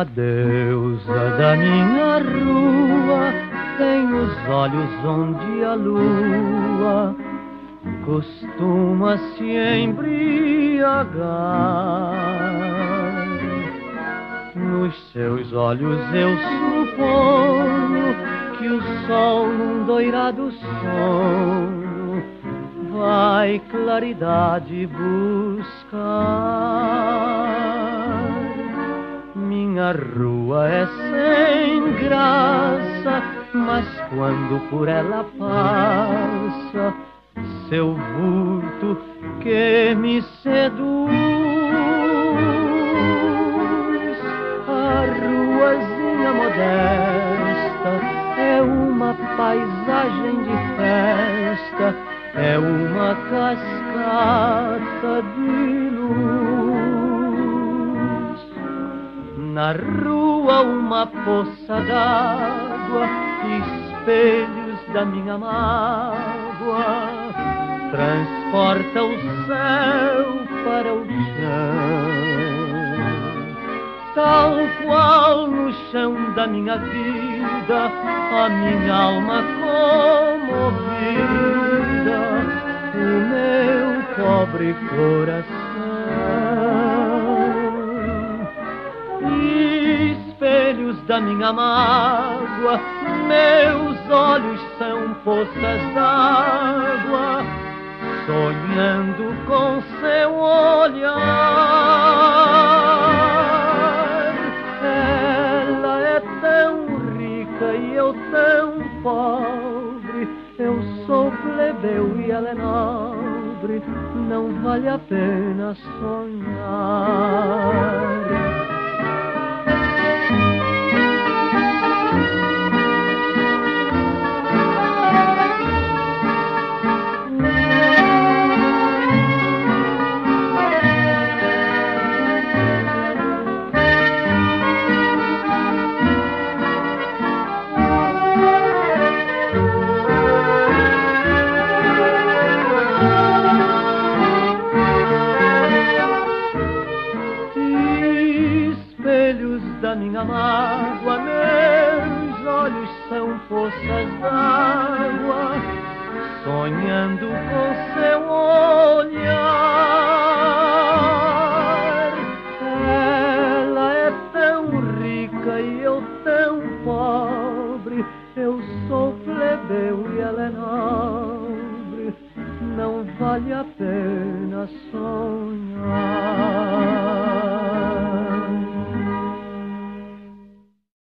A deusa da minha rua tem os olhos onde a lua costuma se embriagar. Nos seus olhos eu suponho que o sol num doirado sonho vai claridade buscar. Minha rua é sem graça, mas quando por ela passa seu vulto que me seduz. A ruazinha modesta é uma paisagem de festa, é uma cascata de luz. Na rua uma poça d'água, espelhos da minha mágoa, transporta o céu para o chão. Tal qual no chão da minha vida, a minha alma comovida, o meu pobre coração. Espelhos da minha mágoa, meus olhos são poças d'água, sonhando com seu olhar. Ela é tão rica e eu tão pobre, eu sou plebeu e ela é nobre, não vale a pena sonhar. Da minha mágoa, meus olhos são poças d'água, sonhando com seu olhar. Ela é tão rica e eu tão pobre, eu sou plebeu e ela é nobre, não vale a pena sonhar.